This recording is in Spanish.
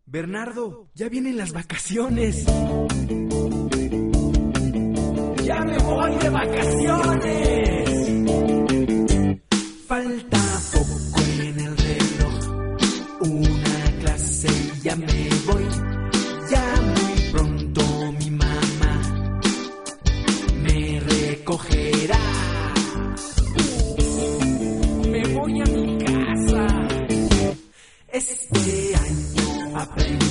Bernardo, ya vienen las vacaciones. ¡Ya me voy de vacaciones! Falta poco en el reloj, una clase y ya me voy. Ya muy pronto mi mamá me recogerá. Me voy a mi casa. Este año aprendí